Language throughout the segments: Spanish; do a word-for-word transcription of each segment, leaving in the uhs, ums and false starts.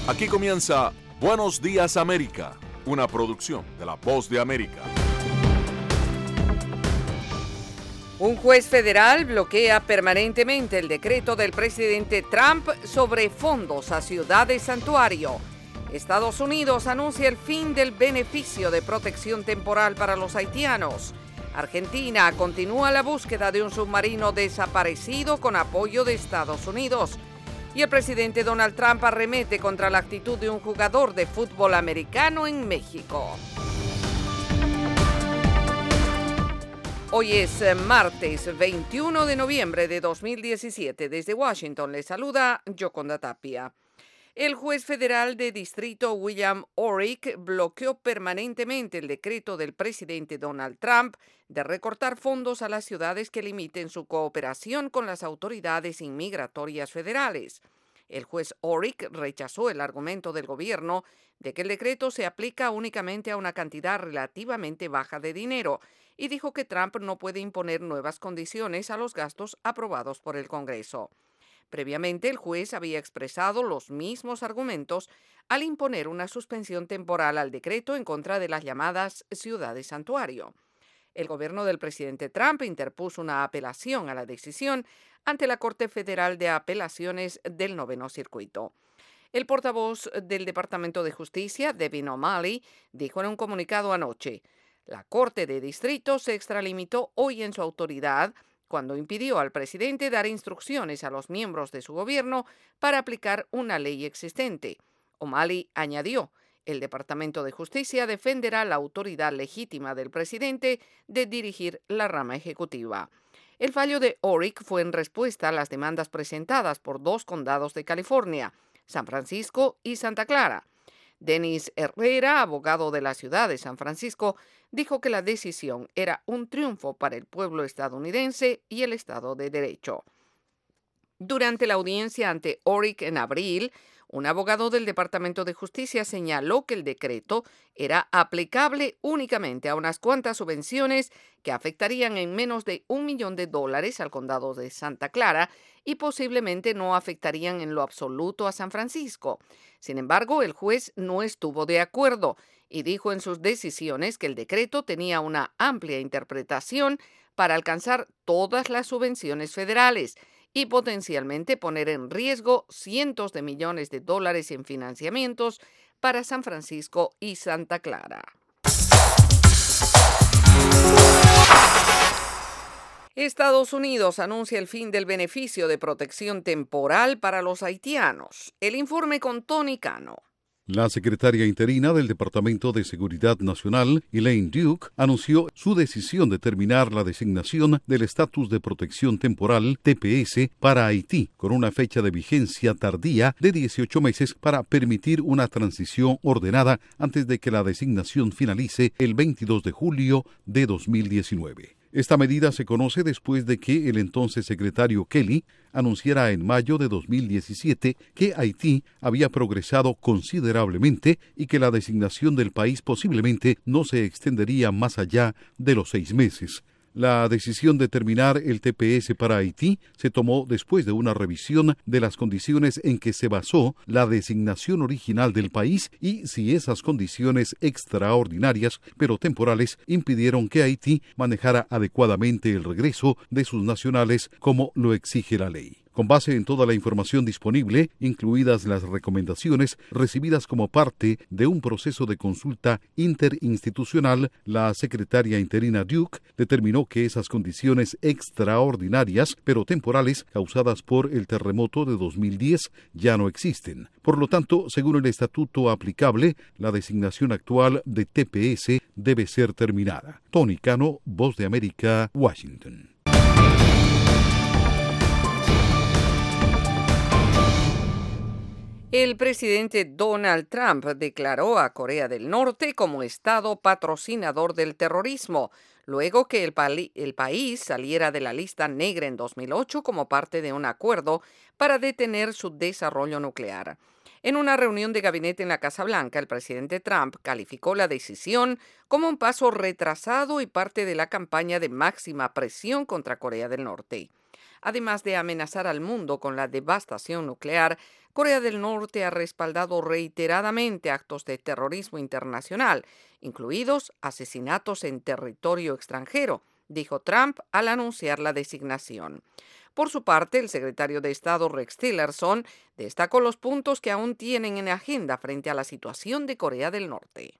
Aquí comienza Buenos Días América, una producción de La Voz de América. Un juez federal bloquea permanentemente el decreto del presidente Trump sobre fondos a ciudades santuario. Estados Unidos anuncia el fin del beneficio de protección temporal para los haitianos. Argentina continúa la búsqueda de un submarino desaparecido con apoyo de Estados Unidos. Y el presidente Donald Trump arremete contra la actitud de un jugador de fútbol americano en México. Hoy es martes veintiuno de noviembre de dos mil diecisiete. Desde Washington le saluda Yoconda Tapia. El juez federal de distrito William Orrick bloqueó permanentemente el decreto del presidente Donald Trump de recortar fondos a las ciudades que limiten su cooperación con las autoridades inmigratorias federales. El juez Orrick rechazó el argumento del gobierno de que el decreto se aplica únicamente a una cantidad relativamente baja de dinero y dijo que Trump no puede imponer nuevas condiciones a los gastos aprobados por el Congreso. Previamente, el juez había expresado los mismos argumentos al imponer una suspensión temporal al decreto en contra de las llamadas ciudades santuario. El gobierno del presidente Trump interpuso una apelación a la decisión ante la Corte Federal de Apelaciones del Noveno Circuito. El portavoz del Departamento de Justicia, Devin O'Malley, dijo en un comunicado anoche: la Corte de Distrito se extralimitó hoy en su autoridad cuando impidió al presidente dar instrucciones a los miembros de su gobierno para aplicar una ley existente. O'Malley añadió: el Departamento de Justicia defenderá la autoridad legítima del presidente de dirigir la rama ejecutiva. El fallo de Orrick fue en respuesta a las demandas presentadas por dos condados de California, San Francisco y Santa Clara. Denis Herrera, abogado de la ciudad de San Francisco, dijo que la decisión era un triunfo para el pueblo estadounidense y el Estado de Derecho. Durante la audiencia ante Orrick en abril, un abogado del Departamento de Justicia señaló que el decreto era aplicable únicamente a unas cuantas subvenciones que afectarían en menos de un millón de dólares al condado de Santa Clara y posiblemente no afectarían en lo absoluto a San Francisco. Sin embargo, el juez no estuvo de acuerdo y dijo en sus decisiones que el decreto tenía una amplia interpretación para alcanzar todas las subvenciones federales y potencialmente poner en riesgo cientos de millones de dólares en financiamientos para San Francisco y Santa Clara. Estados Unidos anuncia el fin del beneficio de protección temporal para los haitianos. El informe con Tony Cano. La secretaria interina del Departamento de Seguridad Nacional, Elaine Duke, anunció su decisión de terminar la designación del Estatus de Protección Temporal, T P S, para Haití, con una fecha de vigencia tardía de dieciocho meses para permitir una transición ordenada antes de que la designación finalice el veintidós de julio de dos mil diecinueve. Esta medida se conoce después de que el entonces secretario Kelly anunciara en mayo de dos mil diecisiete que Haití había progresado considerablemente y que la designación del país posiblemente no se extendería más allá de los seis meses. La decisión de terminar el T P S para Haití se tomó después de una revisión de las condiciones en que se basó la designación original del país y si esas condiciones extraordinarias, pero temporales, impidieron que Haití manejara adecuadamente el regreso de sus nacionales como lo exige la ley. Con base en toda la información disponible, incluidas las recomendaciones recibidas como parte de un proceso de consulta interinstitucional, la secretaria interina Duke determinó que esas condiciones extraordinarias, pero temporales, causadas por el terremoto de dos mil diez, ya no existen. Por lo tanto, según el estatuto aplicable, la designación actual de T P S debe ser terminada. Tony Cano, Voz de América, Washington. El presidente Donald Trump declaró a Corea del Norte como estado patrocinador del terrorismo, luego que el, pali- el país saliera de la lista negra en dos mil ocho como parte de un acuerdo para detener su desarrollo nuclear. En una reunión de gabinete en la Casa Blanca, el presidente Trump calificó la decisión como un paso retrasado y parte de la campaña de máxima presión contra Corea del Norte. Además de amenazar al mundo con la devastación nuclear, Corea del Norte ha respaldado reiteradamente actos de terrorismo internacional, incluidos asesinatos en territorio extranjero, dijo Trump al anunciar la designación. Por su parte, el secretario de Estado Rex Tillerson destacó los puntos que aún tienen en agenda frente a la situación de Corea del Norte.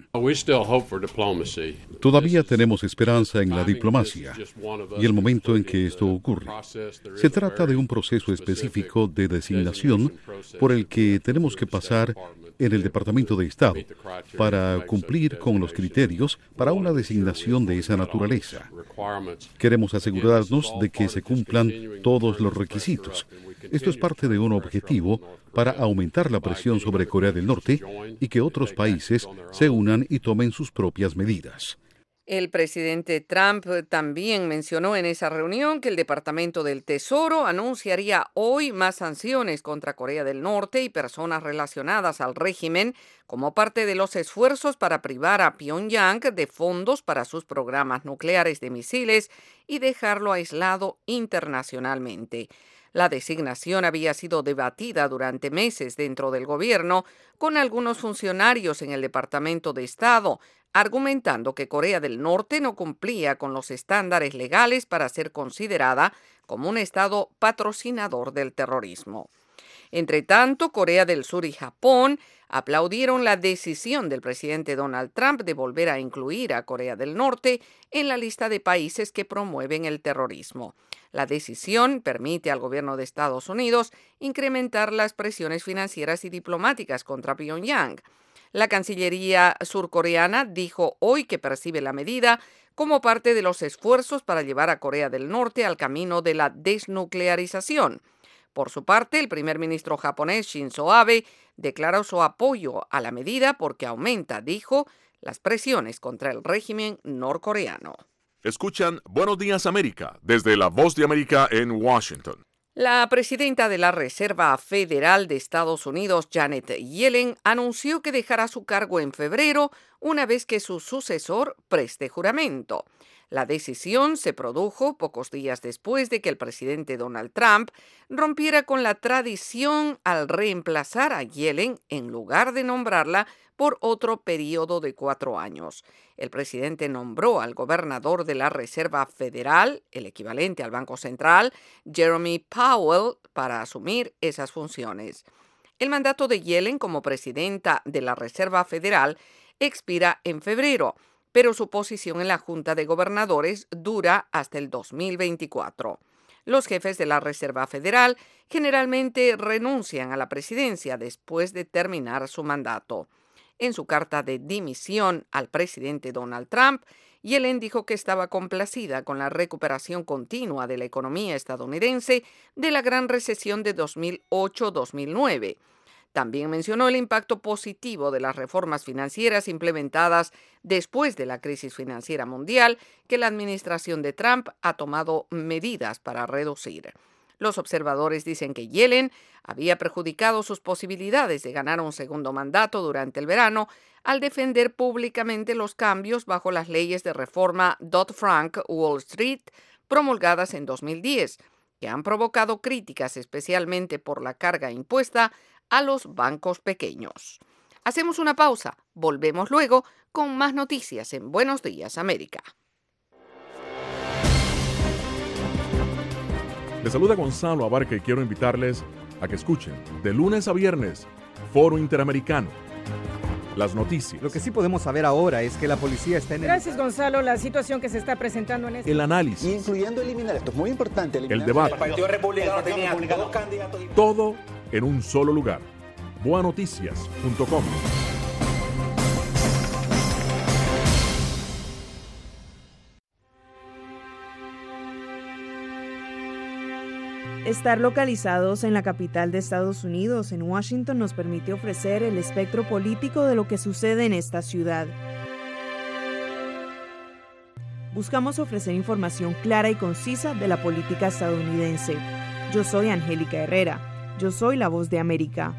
Todavía tenemos esperanza en la diplomacia y el momento en que esto ocurre. Se trata de un proceso específico de designación por el que tenemos que pasar en el Departamento de Estado para cumplir con los criterios para una designación de esa naturaleza. Queremos asegurarnos de que se cumplan todos los requisitos. Esto es parte de un objetivo para aumentar la presión sobre Corea del Norte y que otros países se unan y tomen sus propias medidas. El presidente Trump también mencionó en esa reunión que el Departamento del Tesoro anunciaría hoy más sanciones contra Corea del Norte y personas relacionadas al régimen como parte de los esfuerzos para privar a Pyongyang de fondos para sus programas nucleares de misiles y dejarlo aislado internacionalmente. La designación había sido debatida durante meses dentro del gobierno con algunos funcionarios en el Departamento de Estado, argumentando que Corea del Norte no cumplía con los estándares legales para ser considerada como un Estado patrocinador del terrorismo. Entre tanto, Corea del Sur y Japón aplaudieron la decisión del presidente Donald Trump de volver a incluir a Corea del Norte en la lista de países que promueven el terrorismo. La decisión permite al gobierno de Estados Unidos incrementar las presiones financieras y diplomáticas contra Pyongyang. La Cancillería surcoreana dijo hoy que percibe la medida como parte de los esfuerzos para llevar a Corea del Norte al camino de la desnuclearización. Por su parte, el primer ministro japonés Shinzo Abe declaró su apoyo a la medida porque aumenta, dijo, las presiones contra el régimen norcoreano. Escuchan Buenos Días América desde La Voz de América en Washington. La presidenta de la Reserva Federal de Estados Unidos, Janet Yellen, anunció que dejará su cargo en febrero una vez que su sucesor preste juramento. La decisión se produjo pocos días después de que el presidente Donald Trump rompiera con la tradición al reemplazar a Yellen en lugar de nombrarla por otro periodo de cuatro años. El presidente nombró al gobernador de la Reserva Federal, el equivalente al Banco Central, Jeremy Powell, para asumir esas funciones. El mandato de Yellen como presidenta de la Reserva Federal expira en febrero, pero su posición en la Junta de Gobernadores dura hasta el dos mil veinticuatro. Los jefes de la Reserva Federal generalmente renuncian a la presidencia después de terminar su mandato. En su carta de dimisión al presidente Donald Trump, Yellen dijo que estaba complacida con la recuperación continua de la economía estadounidense de la gran recesión de dos mil ocho dos mil nueve. También mencionó el impacto positivo de las reformas financieras implementadas después de la crisis financiera mundial que la administración de Trump ha tomado medidas para reducir. Los observadores dicen que Yellen había perjudicado sus posibilidades de ganar un segundo mandato durante el verano al defender públicamente los cambios bajo las leyes de reforma Dodd-Frank Wall Street promulgadas en dos mil diez, que han provocado críticas especialmente por la carga impuesta a los bancos pequeños. Hacemos una pausa, volvemos luego con más noticias en Buenos Días América. Les saluda Gonzalo Abarca y quiero invitarles a que escuchen de lunes a viernes Foro Interamericano. Las noticias. Lo que sí podemos saber ahora es que la policía está en el... Gracias, Gonzalo. La situación que se está presentando en este... El análisis. Incluyendo eliminar, esto es muy importante. El debate. El Partido Republicano tenía dos candidatos. Todo en un solo lugar. boa noticias punto com. Estar localizados en la capital de Estados Unidos, en Washington, nos permite ofrecer el espectro político de lo que sucede en esta ciudad. Buscamos ofrecer información clara y concisa de la política estadounidense. Yo soy Angélica Herrera. Yo soy la Voz de América.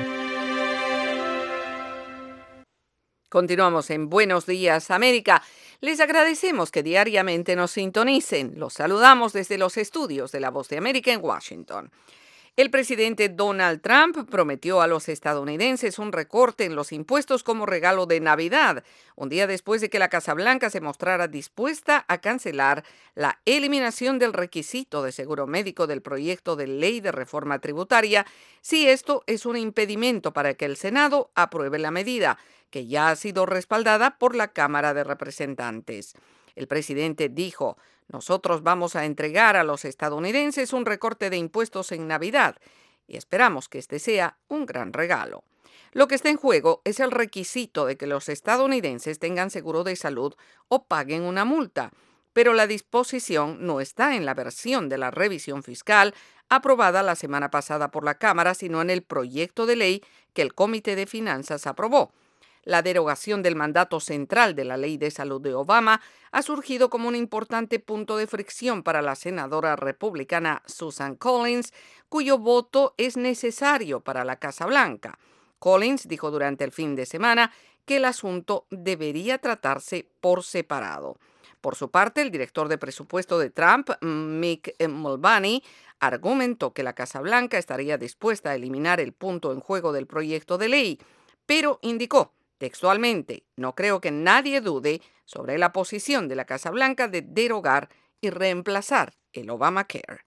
Continuamos en Buenos Días América. Les agradecemos que diariamente nos sintonicen. Los saludamos desde los estudios de La Voz de América en Washington. El presidente Donald Trump prometió a los estadounidenses un recorte en los impuestos como regalo de Navidad, un día después de que la Casa Blanca se mostrara dispuesta a cancelar la eliminación del requisito de seguro médico del proyecto de ley de reforma tributaria, si esto es un impedimento para que el Senado apruebe la medida, que ya ha sido respaldada por la Cámara de Representantes. El presidente dijo: nosotros vamos a entregar a los estadounidenses un recorte de impuestos en Navidad y esperamos que este sea un gran regalo. Lo que está en juego es el requisito de que los estadounidenses tengan seguro de salud o paguen una multa, pero la disposición no está en la versión de la revisión fiscal aprobada la semana pasada por la Cámara, sino en el proyecto de ley que el Comité de Finanzas aprobó. La derogación del mandato central de la Ley de Salud de Obama ha surgido como un importante punto de fricción para la senadora republicana Susan Collins, cuyo voto es necesario para la Casa Blanca. Collins dijo durante el fin de semana que el asunto debería tratarse por separado. Por su parte, el director de presupuesto de Trump, Mick Mulvaney, argumentó que la Casa Blanca estaría dispuesta a eliminar el punto en juego del proyecto de ley, pero indicó textualmente: no creo que nadie dude sobre la posición de la Casa Blanca de derogar y reemplazar el Obamacare.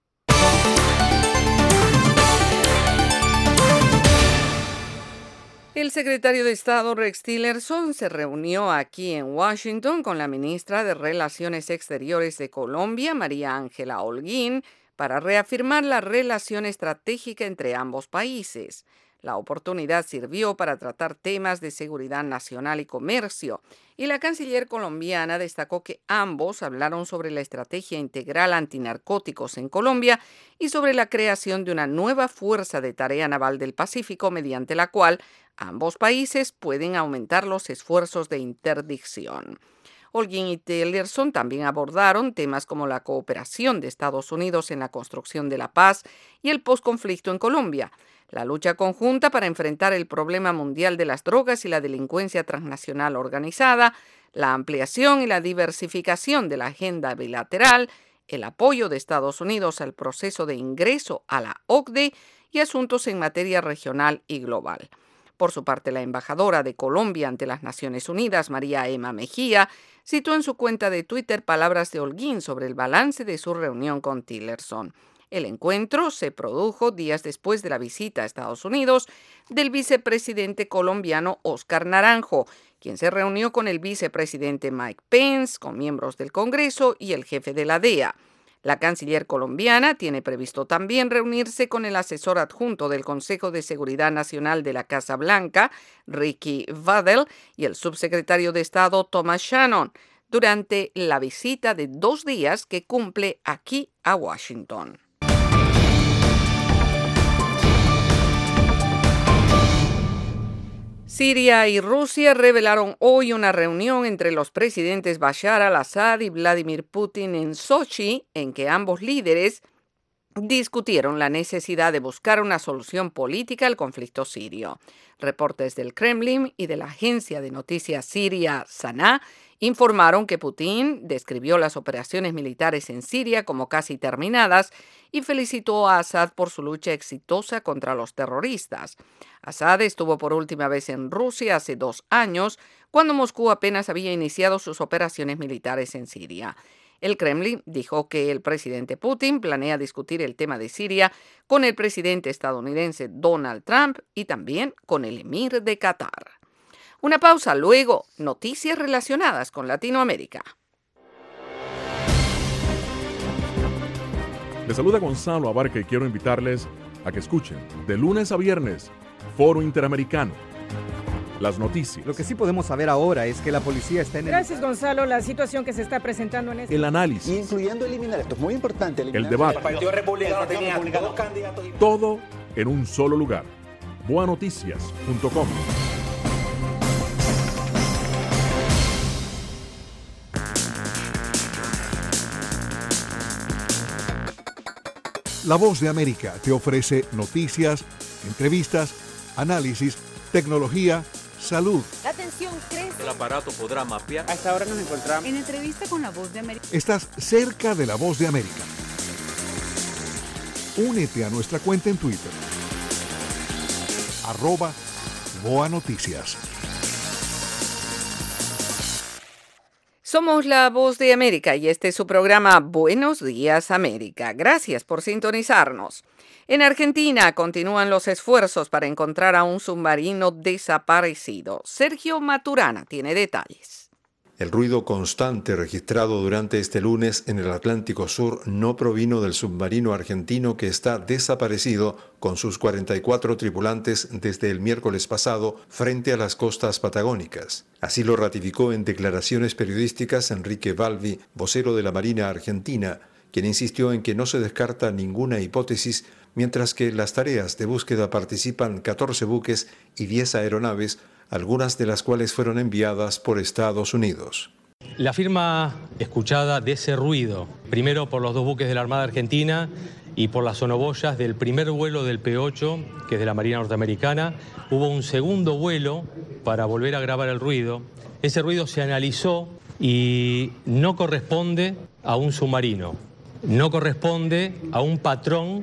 El secretario de Estado Rex Tillerson se reunió aquí en Washington con la ministra de Relaciones Exteriores de Colombia, María Ángela Holguín, para reafirmar la relación estratégica entre ambos países. La oportunidad sirvió para tratar temas de seguridad nacional y comercio, y la canciller colombiana destacó que ambos hablaron sobre la estrategia integral antinarcóticos en Colombia y sobre la creación de una nueva fuerza de tarea naval del Pacífico, mediante la cual ambos países pueden aumentar los esfuerzos de interdicción. Holguín y Tillerson también abordaron temas como la cooperación de Estados Unidos en la construcción de la paz y el posconflicto en Colombia, la lucha conjunta para enfrentar el problema mundial de las drogas y la delincuencia transnacional organizada, la ampliación y la diversificación de la agenda bilateral, el apoyo de Estados Unidos al proceso de ingreso a la O C D E y asuntos en materia regional y global. Por su parte, la embajadora de Colombia ante las Naciones Unidas, María Emma Mejía, citó en su cuenta de Twitter palabras de Holguín sobre el balance de su reunión con Tillerson. El encuentro se produjo días después de la visita a Estados Unidos del vicepresidente colombiano Óscar Naranjo, quien se reunió con el vicepresidente Mike Pence, con miembros del Congreso y el jefe de la D E A. La canciller colombiana tiene previsto también reunirse con el asesor adjunto del Consejo de Seguridad Nacional de la Casa Blanca, Ricky Waddell, y el subsecretario de Estado Thomas Shannon, durante la visita de dos días que cumple aquí a Washington. Siria y Rusia revelaron hoy una reunión entre los presidentes Bashar al-Assad y Vladimir Putin en Sochi, en que ambos líderes discutieron la necesidad de buscar una solución política al conflicto sirio. Reportes del Kremlin y de la agencia de noticias siria SANA informaron que Putin describió las operaciones militares en Siria como casi terminadas y felicitó a Assad por su lucha exitosa contra los terroristas. Assad estuvo por última vez en Rusia hace dos años, cuando Moscú apenas había iniciado sus operaciones militares en Siria. El Kremlin dijo que el presidente Putin planea discutir el tema de Siria con el presidente estadounidense Donald Trump y también con el emir de Qatar. Una pausa, luego noticias relacionadas con Latinoamérica. Les saluda Gonzalo Abarca y quiero invitarles a que escuchen de lunes a viernes Foro Interamericano. Las noticias. Lo que sí podemos saber ahora es que la policía está en el... Gracias, Gonzalo. La situación que se está presentando en este... El análisis. Incluyendo eliminar, esto es muy importante. Eliminar. El debate. El Partido Republicano tenía dos candidatos. Todo en un solo lugar. boa noticias punto com. La Voz de América te ofrece noticias, entrevistas, análisis, tecnología, salud. La tensión crece. El aparato podrá mapear. A esta hora nos encontramos En entrevista con La Voz de América. Estás cerca de La Voz de América. Únete a nuestra cuenta en Twitter. Arroba Boa Noticias. Somos La Voz de América y este es su programa Buenos Días América. Gracias por sintonizarnos. En Argentina continúan los esfuerzos para encontrar a un submarino desaparecido. Sergio Maturana tiene detalles. El ruido constante registrado durante este lunes en el Atlántico Sur no provino del submarino argentino que está desaparecido con sus cuarenta y cuatro tripulantes desde el miércoles pasado frente a las costas patagónicas. Así lo ratificó en declaraciones periodísticas Enrique Balbi, vocero de la Marina Argentina, quien insistió en que no se descarta ninguna hipótesis, mientras que en las tareas de búsqueda participan catorce buques y diez aeronaves, algunas de las cuales fueron enviadas por Estados Unidos. La firma escuchada de ese ruido, primero por los dos buques de la Armada Argentina y por las sonoboyas del primer vuelo del P ocho, que es de la Marina Norteamericana, hubo un segundo vuelo para volver a grabar el ruido. Ese ruido se analizó y no corresponde a un submarino, no corresponde a un patrón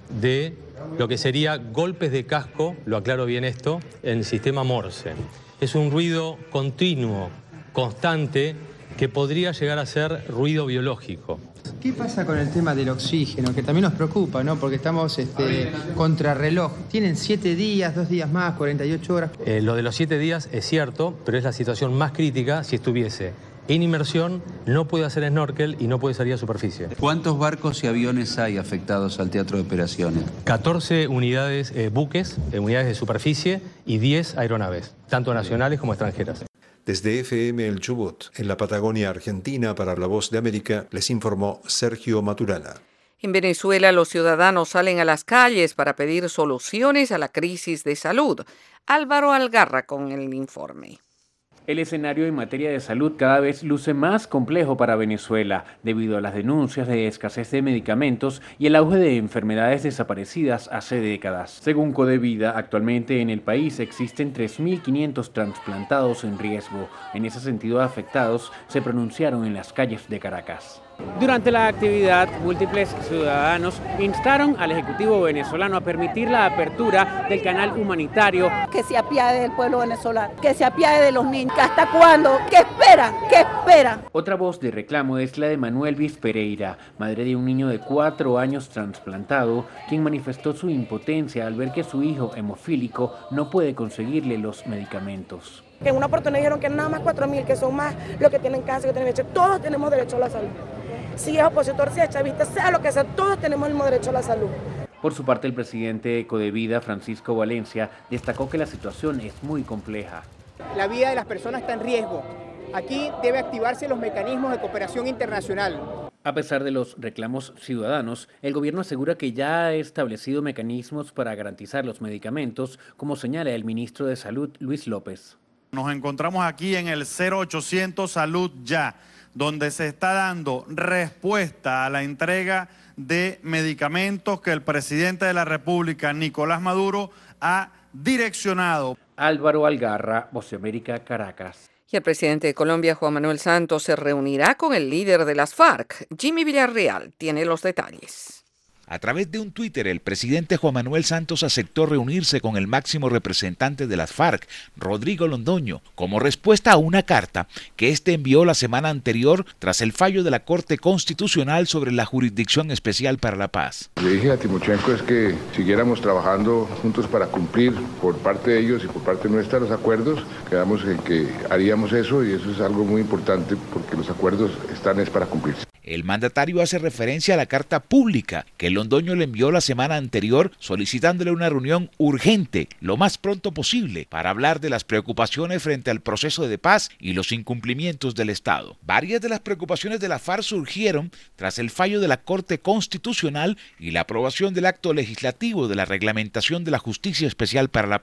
de lo que sería golpes de casco, lo aclaro bien esto, en el sistema Morse. Es un ruido continuo, constante, que podría llegar a ser ruido biológico. ¿Qué pasa con el tema del oxígeno? Que también nos preocupa, ¿no? Porque estamos este, contrarreloj. Tienen siete días, dos días más, cuarenta y ocho horas. Eh, lo de los siete días es cierto, pero es la situación más crítica si estuviese en inmersión, no puede hacer snorkel y no puede salir a superficie. ¿Cuántos barcos y aviones hay afectados al teatro de operaciones? catorce unidades, eh, buques, eh, unidades de superficie y diez aeronaves, tanto nacionales como extranjeras. Desde F M El Chubut, en la Patagonia Argentina, para La Voz de América, les informó Sergio Maturana. En Venezuela, los ciudadanos salen a las calles para pedir soluciones a la crisis de salud. Álvaro Algarra con el informe. El escenario en materia de salud cada vez luce más complejo para Venezuela, debido a las denuncias de escasez de medicamentos y el auge de enfermedades desaparecidas hace décadas. Según Codevida, actualmente en el país existen tres mil quinientos trasplantados en riesgo. En ese sentido, afectados se pronunciaron en las calles de Caracas. Durante la actividad, múltiples ciudadanos instaron al Ejecutivo venezolano a permitir la apertura del canal humanitario. Que se apiade del pueblo venezolano, que se apiade de los niños. ¿Hasta cuándo? ¿Qué espera? ¿Qué espera? Otra voz de reclamo es la de Manuel Viz Pereira, madre de un niño de cuatro años trasplantado, quien manifestó su impotencia al ver que su hijo hemofílico no puede conseguirle los medicamentos. En una oportunidad dijeron que nada más cuatro mil, que son más los que tienen cáncer, que tienen leche. Todos tenemos derecho a la salud. Si es opositor, sea chavista, sea lo que sea, todos tenemos el mismo derecho a la salud. Por su parte, el presidente de Codevida, Francisco Valencia, destacó que la situación es muy compleja. La vida de las personas está en riesgo. Aquí debe activarse los mecanismos de cooperación internacional. A pesar de los reclamos ciudadanos, el gobierno asegura que ya ha establecido mecanismos para garantizar los medicamentos, como señala el ministro de Salud, Luis López. Nos encontramos aquí en el cero ochocientos Salud Ya, donde se está dando respuesta a la entrega de medicamentos que el presidente de la República, Nicolás Maduro, ha direccionado. Álvaro Algarra, Voz de América, Caracas. Y el presidente de Colombia, Juan Manuel Santos, se reunirá con el líder de las FARC. Jimmy Villarreal tiene los detalles. A través de un Twitter, el presidente Juan Manuel Santos aceptó reunirse con el máximo representante de las FARC, Rodrigo Londoño, como respuesta a una carta que éste envió la semana anterior tras el fallo de la Corte Constitucional sobre la Jurisdicción Especial para la Paz. Le dije a Timochenko es que siguiéramos trabajando juntos para cumplir por parte de ellos y por parte nuestra los acuerdos. Quedamos en que haríamos eso y eso es algo muy importante porque los acuerdos están es para cumplirse. El mandatario hace referencia a la carta pública que Londoño le envió la semana anterior solicitándole una reunión urgente, lo más pronto posible, para hablar de las preocupaciones frente al proceso de paz y los incumplimientos del Estado. Varias de las preocupaciones de la FARC surgieron tras el fallo de la Corte Constitucional y la aprobación del acto legislativo de la reglamentación de la Justicia Especial para la Paz.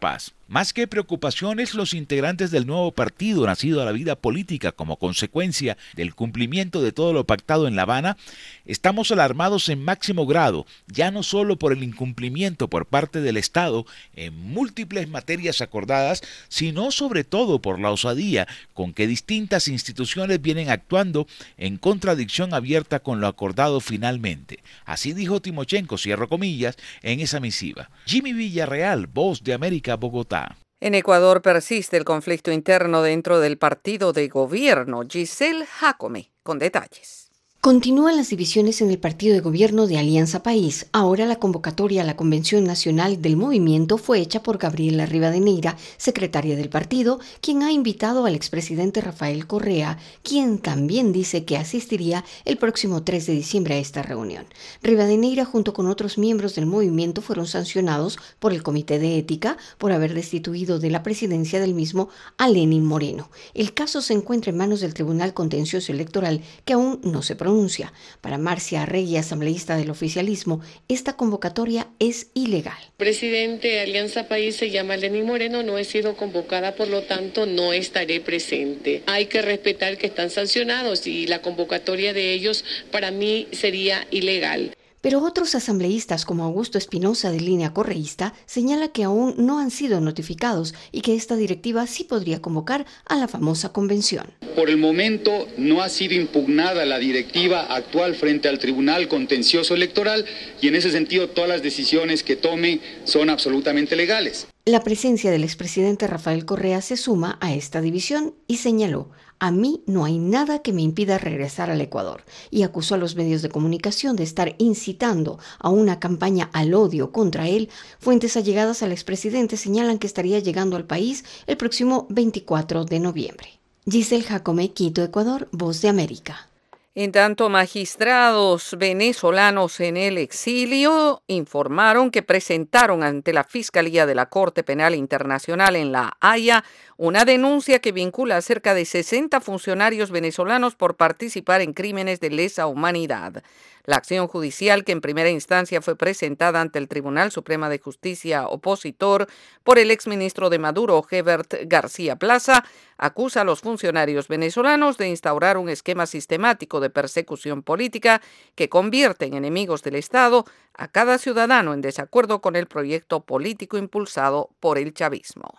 Más que preocupaciones, los integrantes del nuevo partido nacido a la vida política como consecuencia del cumplimiento de todo lo pactado en La Habana, estamos alarmados en máximo grado, ya no solo por el incumplimiento por parte del Estado en múltiples materias acordadas, sino sobre todo por la osadía con que distintas instituciones vienen actuando en contradicción abierta con lo acordado finalmente. Así dijo Timochenko, cierro comillas, en esa misiva. Jimmy Villarreal, Voz de América, Bogotá. En Ecuador persiste el conflicto interno dentro del partido de gobierno. Giselle Jacome, con detalles. Continúan las divisiones en el partido de gobierno de Alianza País. Ahora la convocatoria a la Convención Nacional del Movimiento fue hecha por Gabriela Rivadeneira, secretaria del partido, quien ha invitado al expresidente Rafael Correa, quien también dice que asistiría el próximo tres de diciembre a esta reunión. Rivadeneira, junto con otros miembros del movimiento, fueron sancionados por el Comité de Ética por haber destituido de la presidencia del mismo a Lenín Moreno. El caso se encuentra en manos del Tribunal Contencioso Electoral, que aún no se pronuncia. Para Marcia Arregui, asambleísta del oficialismo, esta convocatoria es ilegal. El presidente de Alianza País se llama Lenín Moreno, no he sido convocada, por lo tanto no estaré presente. Hay que respetar que están sancionados y la convocatoria de ellos para mí sería ilegal. Pero otros asambleístas como Augusto Espinosa de línea correísta señala que aún no han sido notificados y que esta directiva sí podría convocar a la famosa convención. Por el momento no ha sido impugnada la directiva actual frente al Tribunal Contencioso Electoral y en ese sentido todas las decisiones que tome son absolutamente legales. La presencia del expresidente Rafael Correa se suma a esta división y señaló: a mí no hay nada que me impida regresar al Ecuador, y acusó a los medios de comunicación de estar incitando a una campaña al odio contra él. Fuentes allegadas al expresidente señalan que estaría llegando al país el próximo veinticuatro de noviembre. Giselle Jacome, Quito, Ecuador, Voz de América. En tanto, magistrados venezolanos en el exilio informaron que presentaron ante la Fiscalía de la Corte Penal Internacional en La Haya una denuncia que vincula a cerca de sesenta funcionarios venezolanos por participar en crímenes de lesa humanidad. La acción judicial, que en primera instancia fue presentada ante el Tribunal Supremo de Justicia opositor por el exministro de Maduro, Hebert García Plaza, acusa a los funcionarios venezolanos de instaurar un esquema sistemático de persecución política que convierte en enemigos del Estado a cada ciudadano en desacuerdo con el proyecto político impulsado por el chavismo.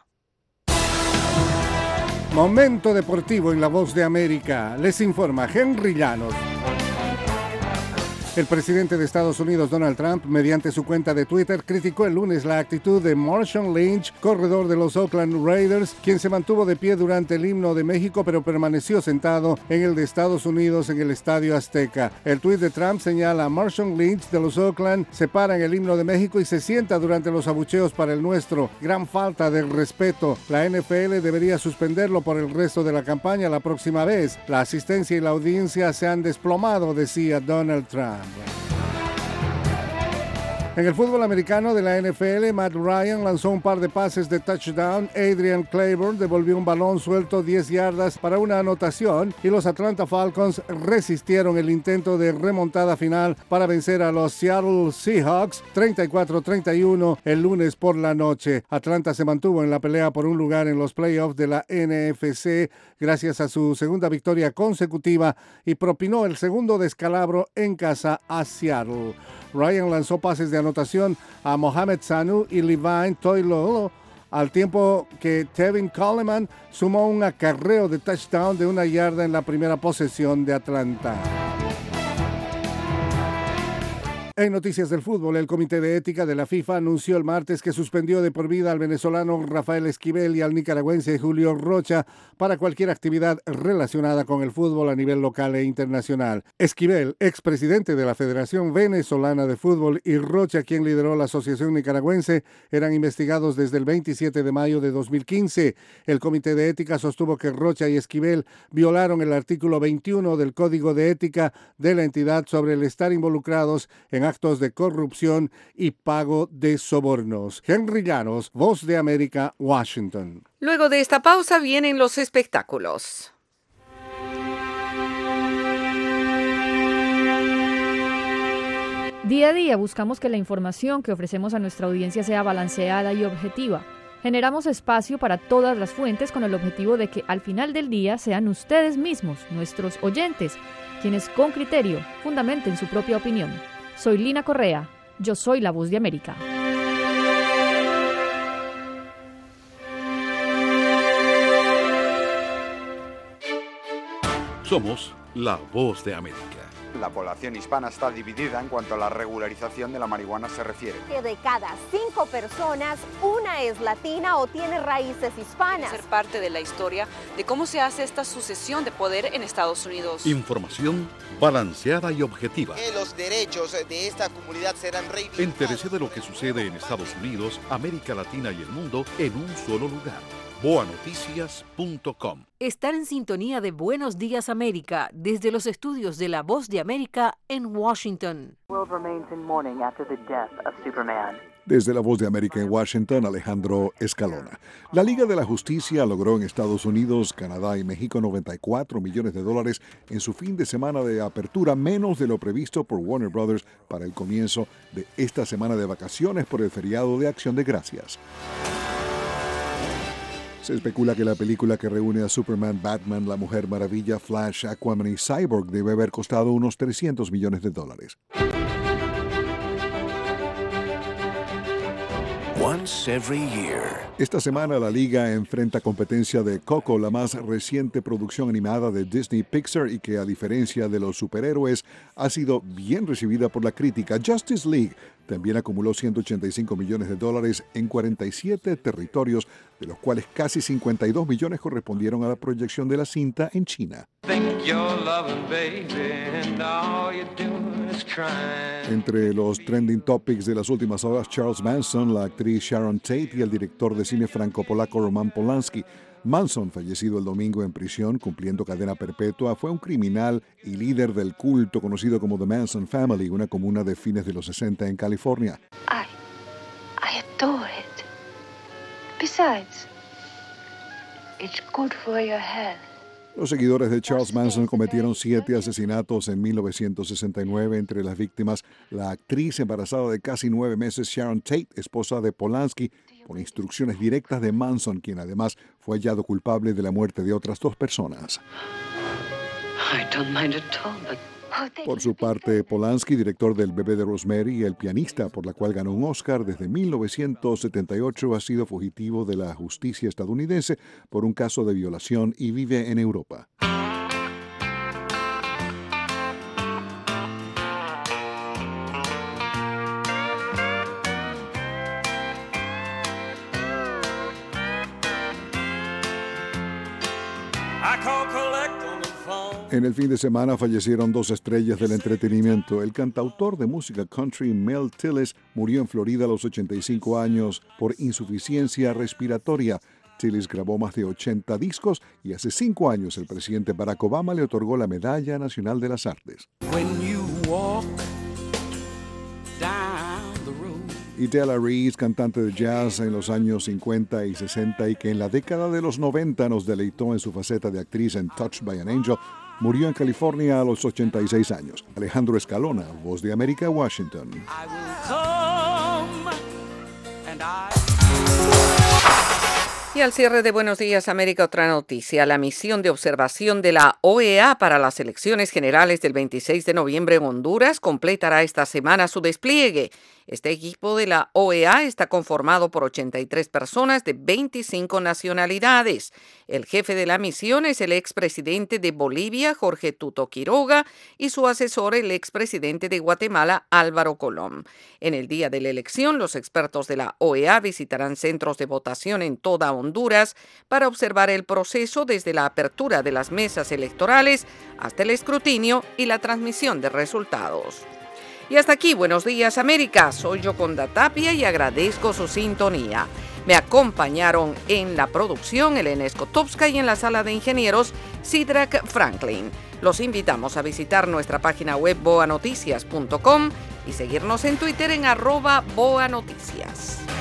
Momento deportivo en La Voz de América. Les informa Henry Llanos. El presidente de Estados Unidos, Donald Trump, mediante su cuenta de Twitter, criticó el lunes la actitud de Marshawn Lynch, corredor de los Oakland Raiders, quien se mantuvo de pie durante el himno de México, pero permaneció sentado en el de Estados Unidos en el Estadio Azteca. El tuit de Trump señala a Marshawn Lynch de los Oakland, se para en el himno de México y se sienta durante los abucheos para el nuestro. Gran falta de respeto. La N F L debería suspenderlo por el resto de la campaña la próxima vez. La asistencia y la audiencia se han desplomado, decía Donald Trump. En el fútbol americano de la N F L, Matt Ryan lanzó un par de pases de touchdown. Adrian Claiborne devolvió un balón suelto diez yardas para una anotación y los Atlanta Falcons resistieron el intento de remontada final para vencer a los Seattle Seahawks treinta y cuatro a treinta y uno el lunes por la noche. Atlanta se mantuvo en la pelea por un lugar en los playoffs de la N F C gracias a su segunda victoria consecutiva y propinó el segundo descalabro en casa a Seattle. Ryan lanzó pases de anotación a Mohamed Sanu y Levine Toilolo, al tiempo que Tevin Coleman sumó un acarreo de touchdown de una yarda en la primera posesión de Atlanta. En noticias del fútbol, el Comité de Ética de la FIFA anunció el martes que suspendió de por vida al venezolano Rafael Esquivel y al nicaragüense Julio Rocha para cualquier actividad relacionada con el fútbol a nivel local e internacional. Esquivel, expresidente de la Federación Venezolana de Fútbol, y Rocha, quien lideró la Asociación Nicaragüense, eran investigados desde el veintisiete de mayo de dos mil quince. El Comité de Ética sostuvo que Rocha y Esquivel violaron el artículo veintiuno del Código de Ética de la entidad sobre el estar involucrados en actos de corrupción y pago de sobornos. Henry Llanos, Voz de América, Washington. Luego de esta pausa vienen los espectáculos. Día a día buscamos que la información que ofrecemos a nuestra audiencia sea balanceada y objetiva. Generamos espacio para todas las fuentes con el objetivo de que al final del día sean ustedes mismos, nuestros oyentes, quienes con criterio fundamenten su propia opinión. Soy Lina Correa, yo soy La Voz de América. Somos La Voz de América. La población hispana está dividida en cuanto a la regularización de la marihuana se refiere. Que de cada cinco personas, una es latina o tiene raíces hispanas. Ser parte de la historia de cómo se hace esta sucesión de poder en Estados Unidos. Información balanceada y objetiva. Que los derechos de esta comunidad serán reivindicados. Entérese de lo que sucede en Estados Unidos, América Latina y el mundo en un solo lugar. boa noticias punto com. Estar en sintonía de Buenos Días América desde los estudios de La Voz de América en Washington. Desde La Voz de América en Washington, Alejandro Escalona. La Liga de la Justicia logró en Estados Unidos, Canadá y México noventa y cuatro millones de dólares en su fin de semana de apertura, menos de lo previsto por Warner Brothers para el comienzo de esta semana de vacaciones por el feriado de Acción de Gracias. Se especula que la película que reúne a Superman, Batman, La Mujer Maravilla, Flash, Aquaman y Cyborg debe haber costado unos trescientos millones de dólares. Once every year. Esta semana la Liga enfrenta competencia de Coco, la más reciente producción animada de Disney Pixar y que a diferencia de los superhéroes ha sido bien recibida por la crítica. Justice League también acumuló ciento ochenta y cinco millones de dólares en cuarenta y siete territorios, de los cuales casi cincuenta y dos millones correspondieron a la proyección de la cinta en China. Entre los trending topics de las últimas horas, Charles Manson, la actriz Sharon Tate y el director de cine franco-polaco Roman Polanski. Manson, fallecido el domingo en prisión cumpliendo cadena perpetua, fue un criminal y líder del culto conocido como The Manson Family, una comuna de fines de los sesenta en California. I, I adore it. Besides, it's good for your health. Los seguidores de Charles Manson cometieron siete asesinatos en mil novecientos sesenta y nueve. Entre las víctimas, la actriz embarazada de casi nueve meses Sharon Tate, esposa de Polanski, por instrucciones directas de Manson, quien además fue hallado culpable de la muerte de otras dos personas. I don't mind at all, but... Por su parte, Polanski, director del Bebé de Rosemary y el pianista por la cual ganó un Oscar desde mil novecientos setenta y ocho, ha sido fugitivo de la justicia estadounidense por un caso de violación y vive en Europa. En el fin de semana fallecieron dos estrellas del entretenimiento. El cantautor de música country Mel Tillis murió en Florida a los ochenta y cinco años por insuficiencia respiratoria. Tillis grabó más de ochenta discos y hace cinco años el presidente Barack Obama le otorgó la Medalla Nacional de las Artes. Y Della Reese, cantante de jazz en los años cincuenta y sesenta y que en la década de los noventa nos deleitó en su faceta de actriz en Touched by an Angel, murió en California a los ochenta y seis años. Alejandro Escalona, Voz de América, Washington. Y al cierre de Buenos Días América, otra noticia. La misión de observación de la O E A para las elecciones generales del veintiséis de noviembre en Honduras completará esta semana su despliegue. Este equipo de la O E A está conformado por ochenta y tres personas de veinticinco nacionalidades. El jefe de la misión es el expresidente de Bolivia, Jorge Tuto Quiroga, y su asesor, el expresidente de Guatemala, Álvaro Colón. En el día de la elección, los expertos de la O E A visitarán centros de votación en toda Honduras para observar el proceso desde la apertura de las mesas electorales hasta el escrutinio y la transmisión de resultados. Y hasta aquí, Buenos Días América. Soy Yoconda Tapia y agradezco su sintonía. Me acompañaron en la producción Elena Skotowska y en la sala de ingenieros Sidrak Franklin. Los invitamos a visitar nuestra página web boa noticias punto com y seguirnos en Twitter en arroba boanoticias.